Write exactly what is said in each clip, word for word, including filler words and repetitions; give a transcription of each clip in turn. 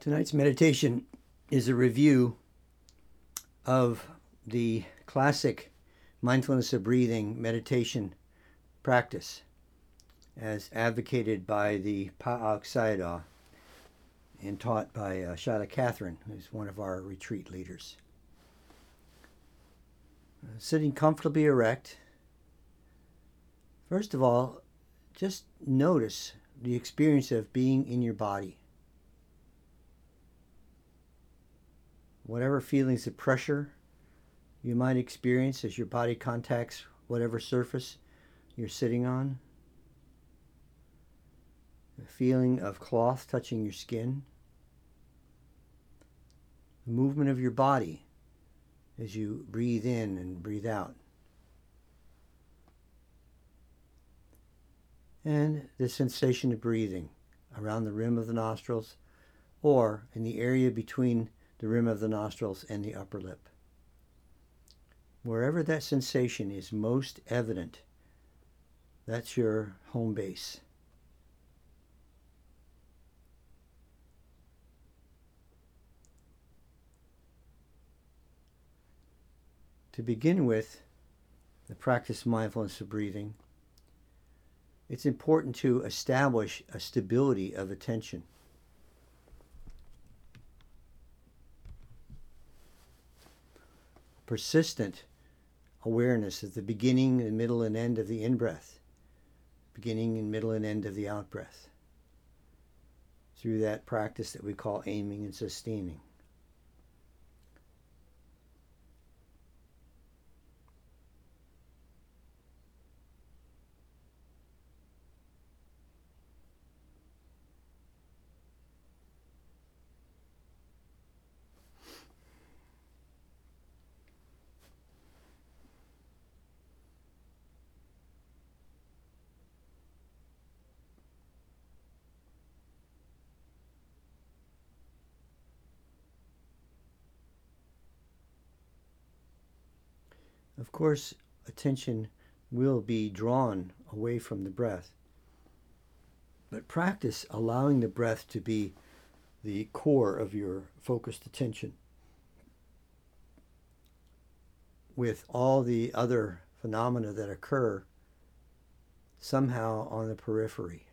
Tonight's meditation is a review of the classic mindfulness of breathing meditation practice as advocated by the Pa'ak Sayadaw and taught by uh, Shaila Catherine, who's one of our retreat leaders. Uh, sitting comfortably erect. First of all, just notice the experience of being in your body. Whatever feelings of pressure you might experience as your body contacts whatever surface you're sitting on. The feeling of cloth touching your skin. The movement of your body as you breathe in and breathe out. And the sensation of breathing around the rim of the nostrils or in the area between the rim of the nostrils and the upper lip. Wherever that sensation is most evident, that's your home base. To begin with, the practice of mindfulness of breathing, it's important to establish a stability of attention. Persistent awareness at the beginning and middle and end of the in-breath, beginning and middle and end of the out-breath, through that practice that we call aiming and sustaining. Of course, attention will be drawn away from the breath, but practice allowing the breath to be the core of your focused attention, with all the other phenomena that occur somehow on the periphery.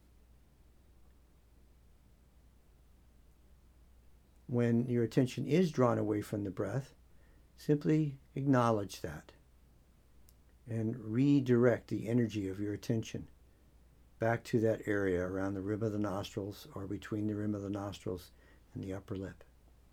When your attention is drawn away from the breath, simply acknowledge that and redirect the energy of your attention back to that area around the rim of the nostrils or between the rim of the nostrils and the upper lip.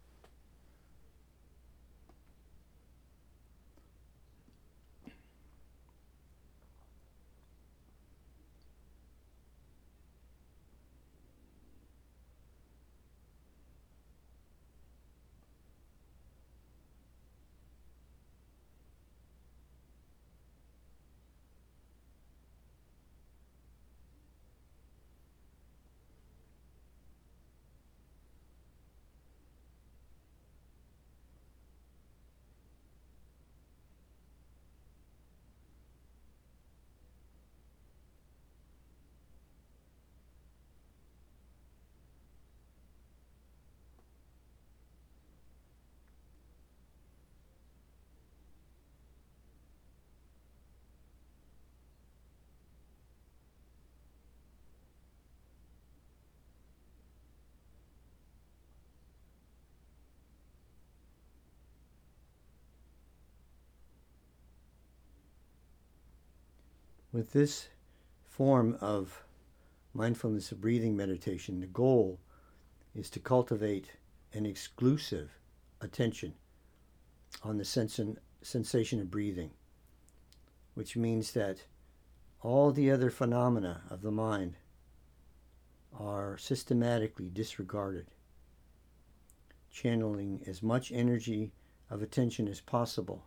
With this form of mindfulness of breathing meditation, the goal is to cultivate an exclusive attention on the sensa- sensation of breathing, which means that all the other phenomena of the mind are systematically disregarded, channeling as much energy of attention as possible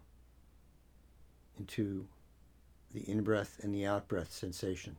into the in-breath and the out-breath sensation.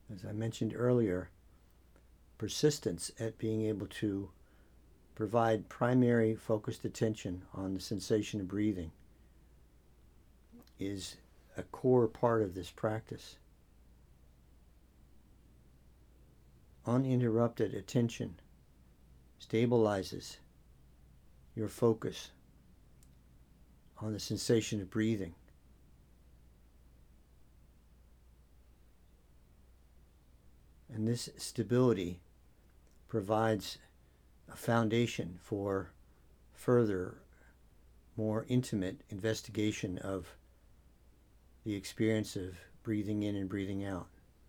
as I mentioned earlier, persistence at being able to provide primary focused attention on the sensation of breathing is a core part of this practice. Uninterrupted attention stabilizes your focus on the sensation of breathing. And this stability provides a foundation for further, more intimate investigation of the experience of breathing in and breathing out.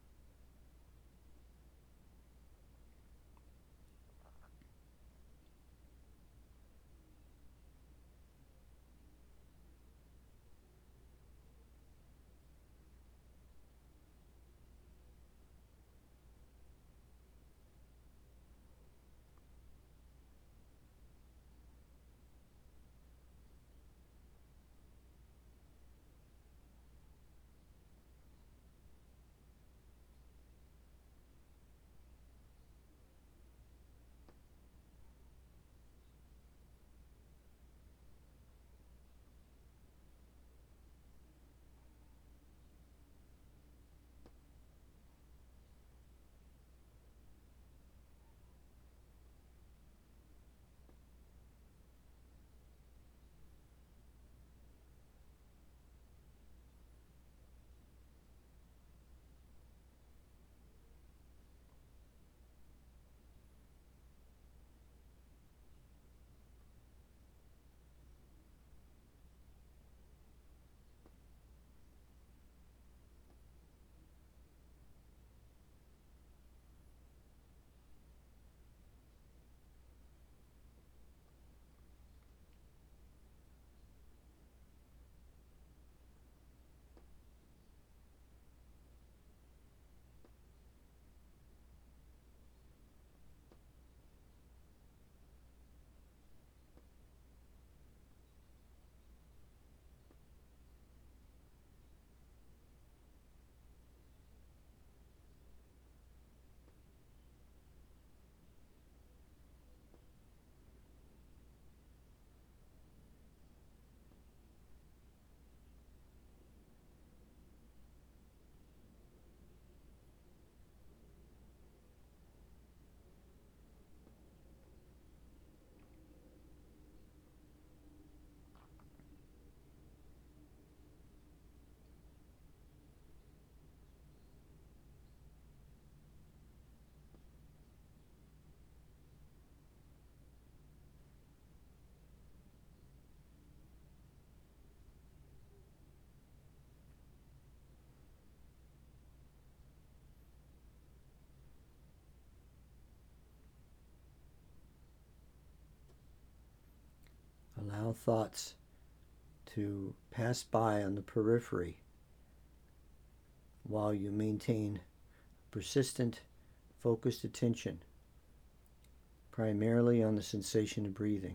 Allow thoughts to pass by on the periphery while you maintain persistent, focused attention primarily on the sensation of breathing.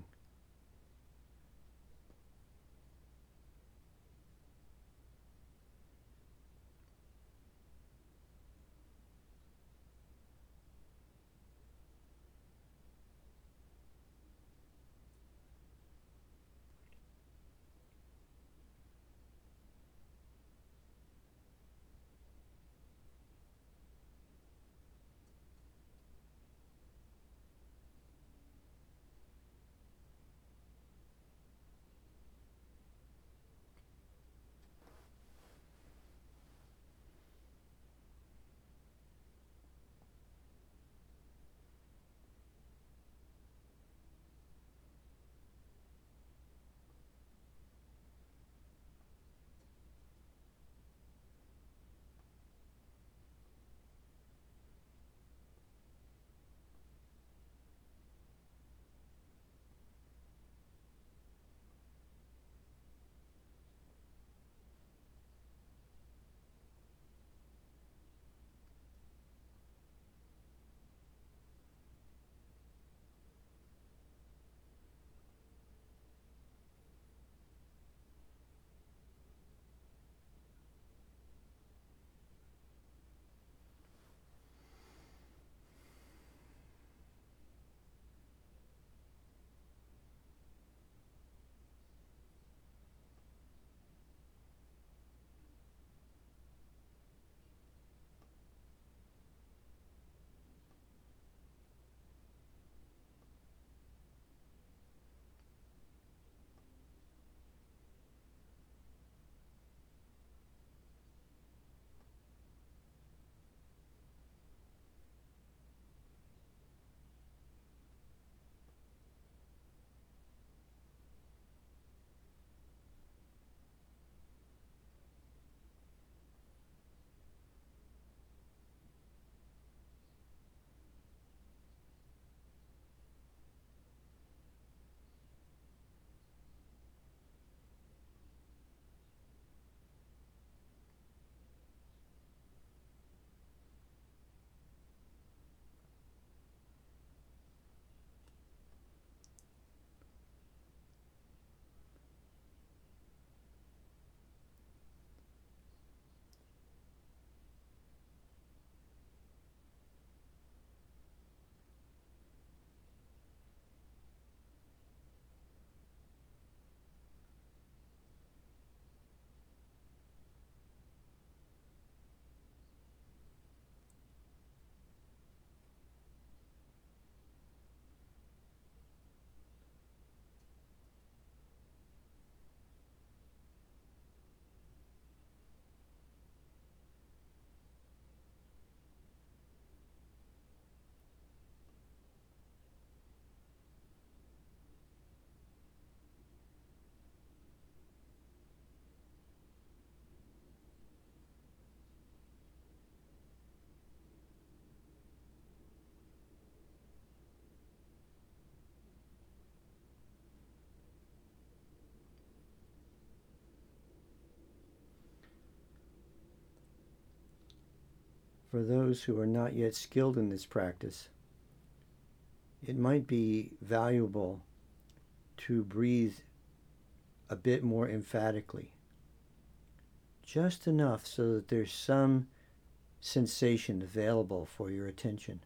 For those who are not yet skilled in this practice, it might be valuable to breathe a bit more emphatically, just enough so that there's some sensation available for your attention.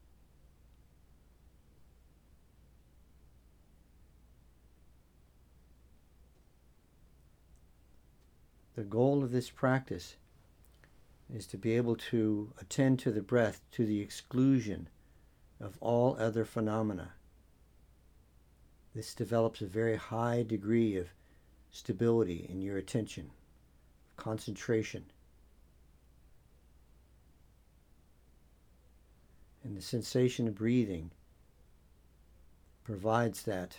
The goal of this practice is to be able to attend to the breath to the exclusion of all other phenomena. This develops a very high degree of stability in your attention, concentration. And the sensation of breathing provides that.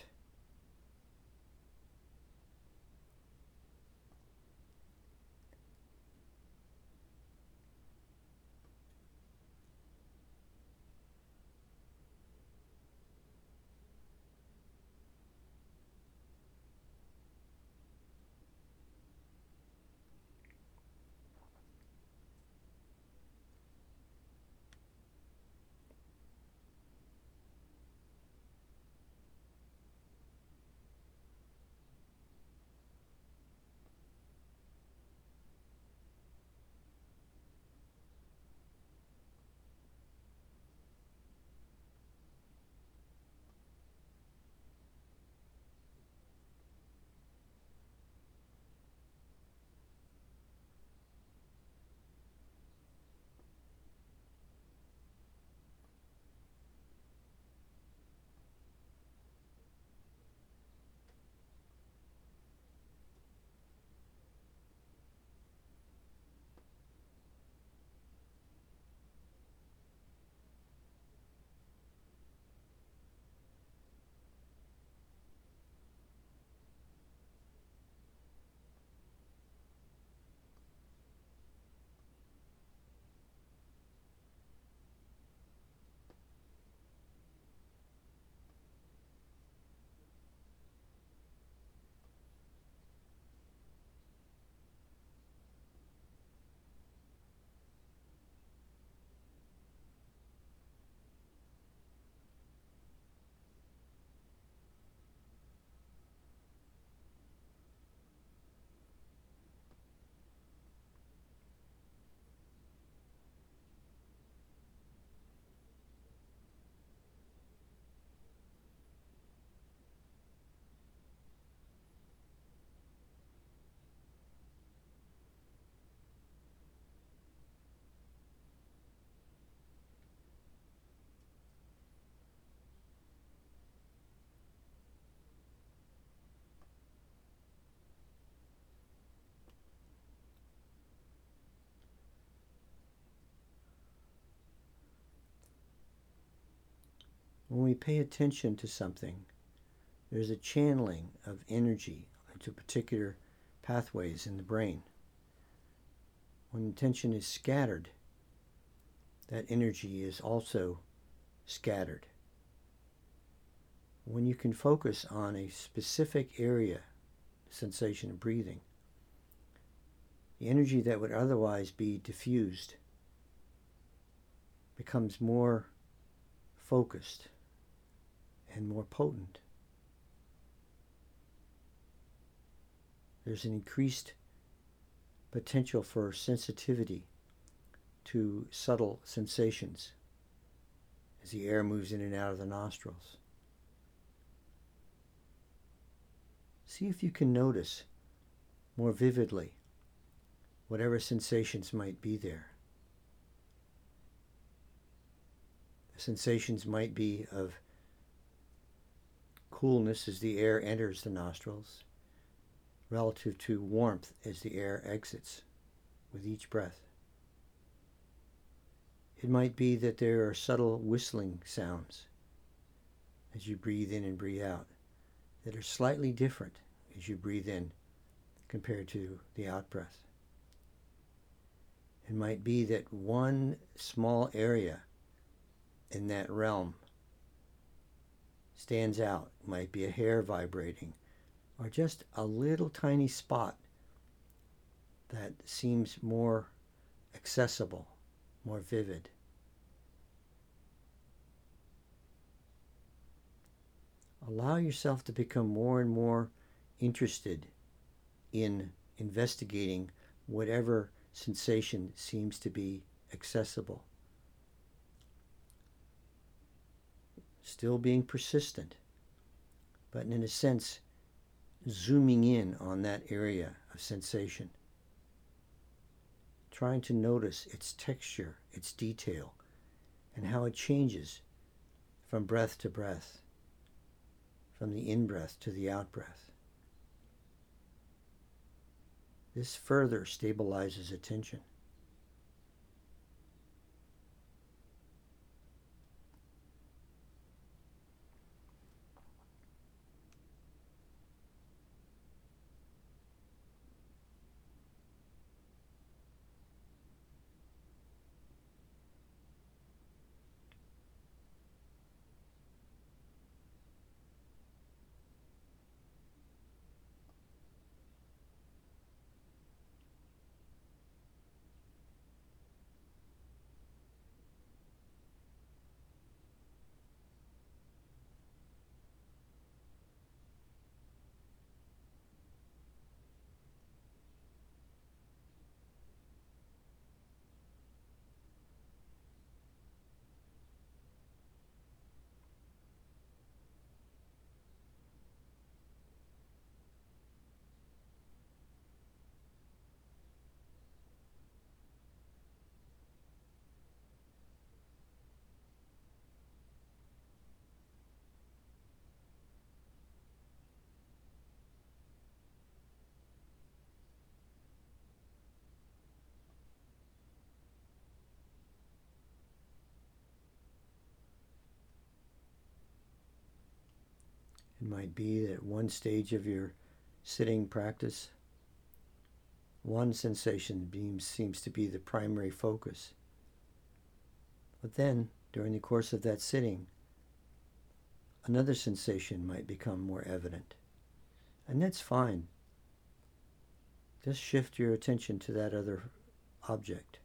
When we pay attention to something, there's a channeling of energy into particular pathways in the brain. When attention is scattered, that energy is also scattered. When you can focus on a specific area, sensation of breathing, the energy that would otherwise be diffused becomes more focused and more potent. There's an increased potential for sensitivity to subtle sensations as the air moves in and out of the nostrils. See if you can notice more vividly whatever sensations might be there. The sensations might be of coolness as the air enters the nostrils, relative to warmth as the air exits with each breath. It might be that there are subtle whistling sounds as you breathe in and breathe out that are slightly different as you breathe in compared to the out-breath. It might be that one small area in that realm stands out. It might be a hair vibrating or just a little tiny spot that seems more accessible, more vivid. Allow yourself to become more and more interested in investigating whatever sensation seems to be accessible. Still being persistent, but in a sense, zooming in on that area of sensation. Trying to notice its texture, its detail, and how it changes from breath to breath, from the in-breath to the out-breath. This further stabilizes attention. It might be that one stage of your sitting practice, one sensation beam seems to be the primary focus. But then, during the course of that sitting, another sensation might become more evident. And that's fine. Just shift your attention to that other object.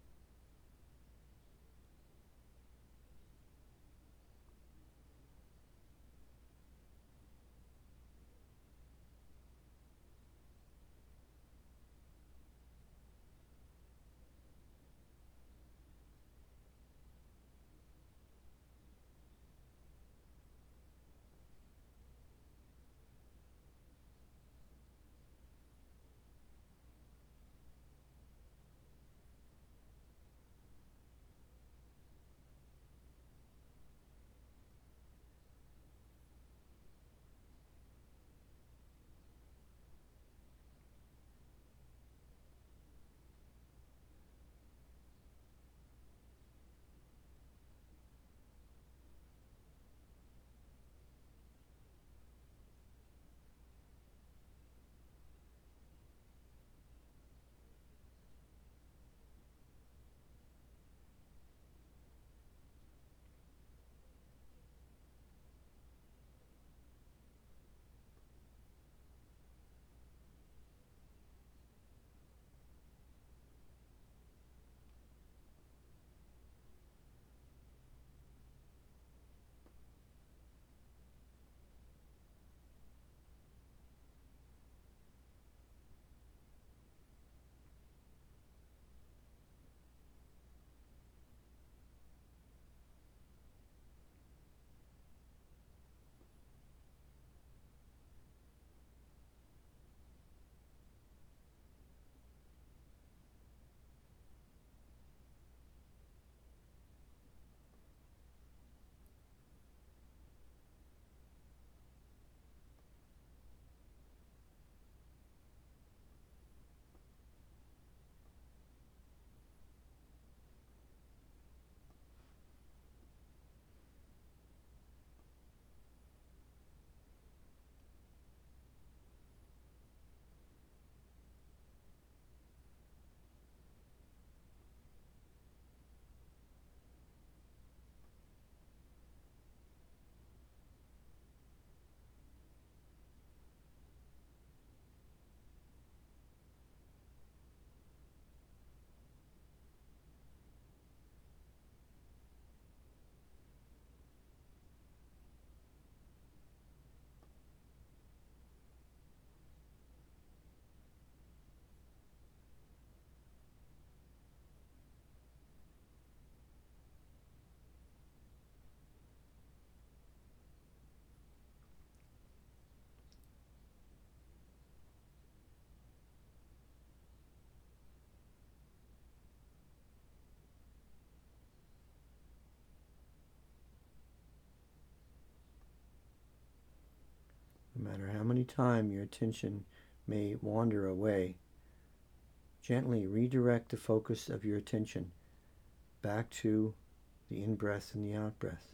no matter how many times your attention may wander away, gently redirect the focus of your attention back to the in-breath and the out-breath.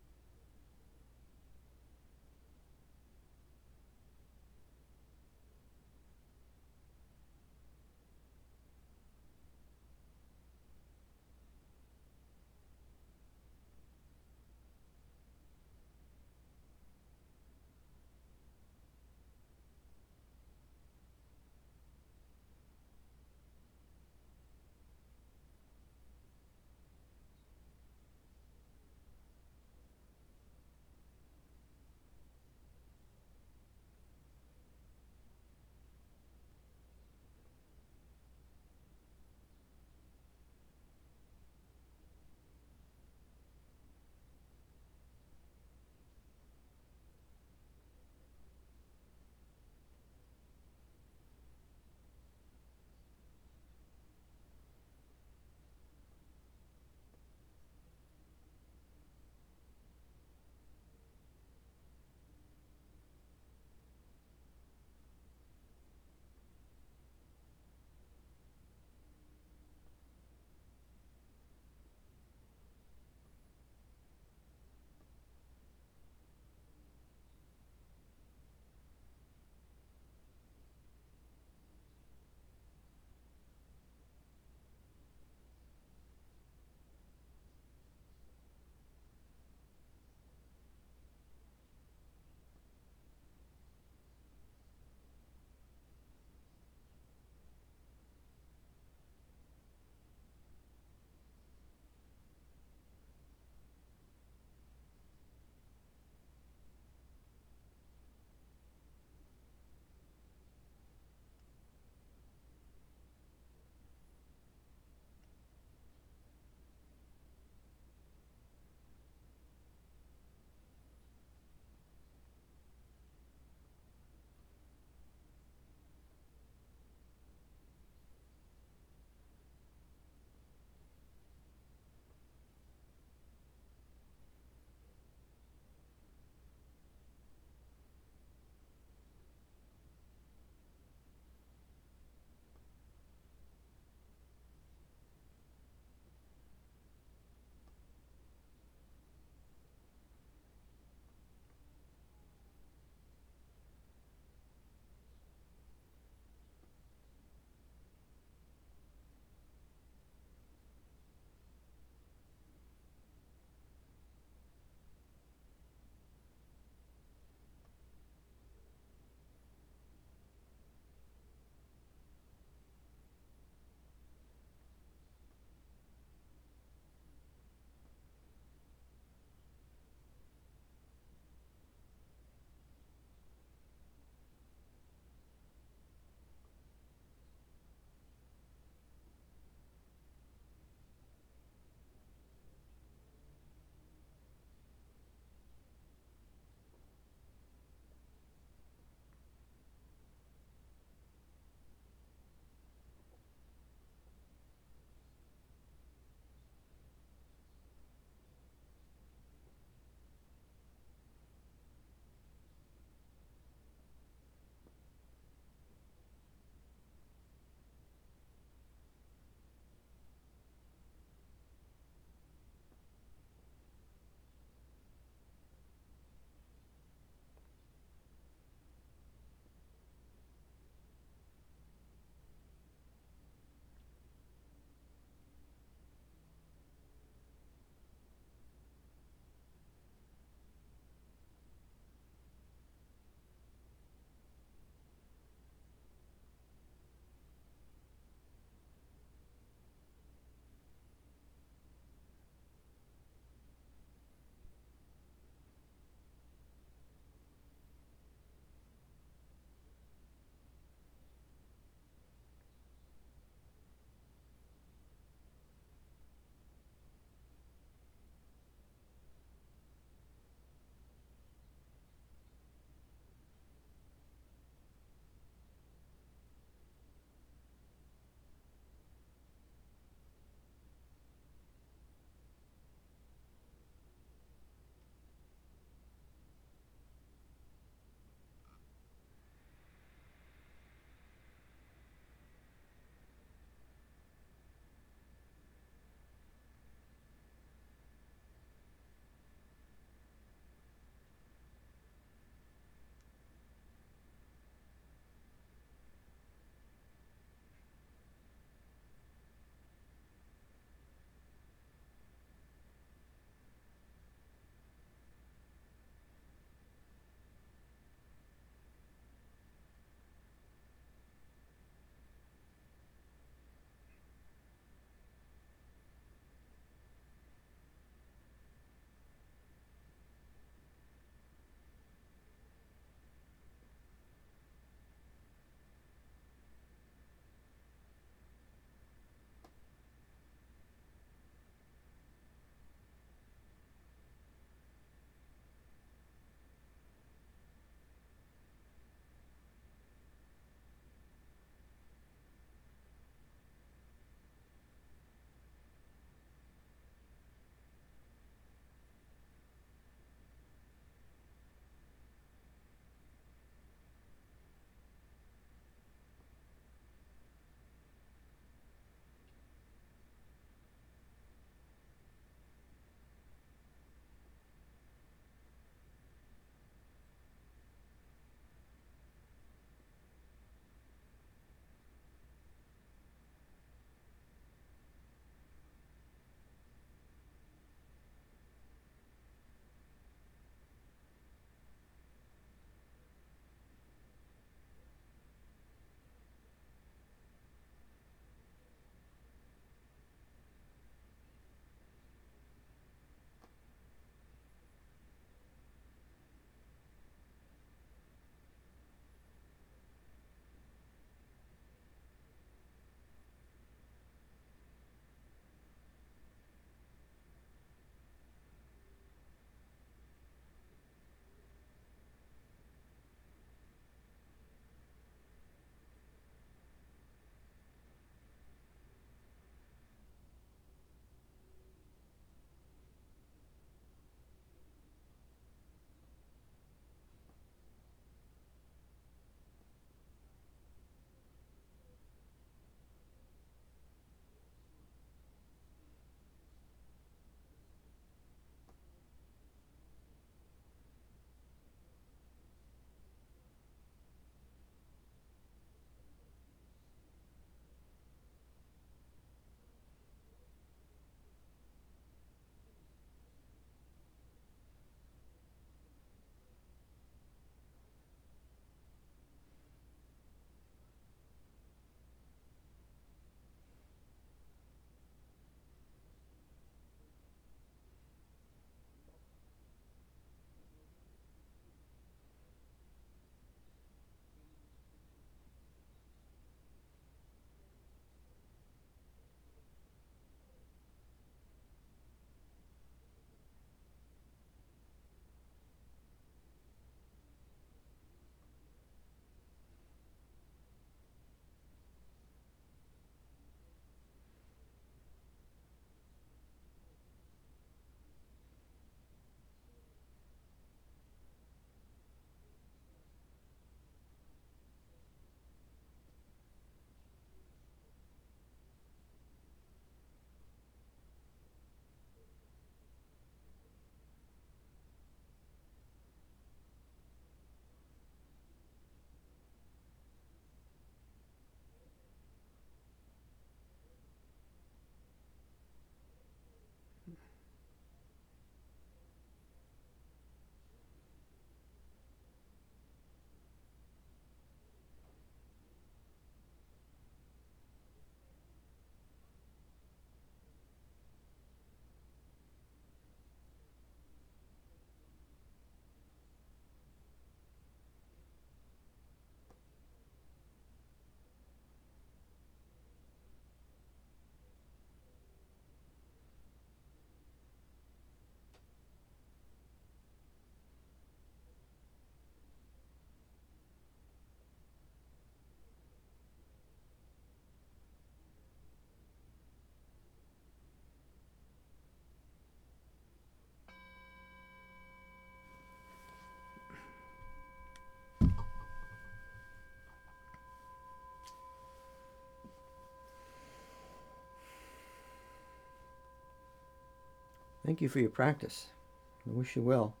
Thank you for your practice. I wish you well.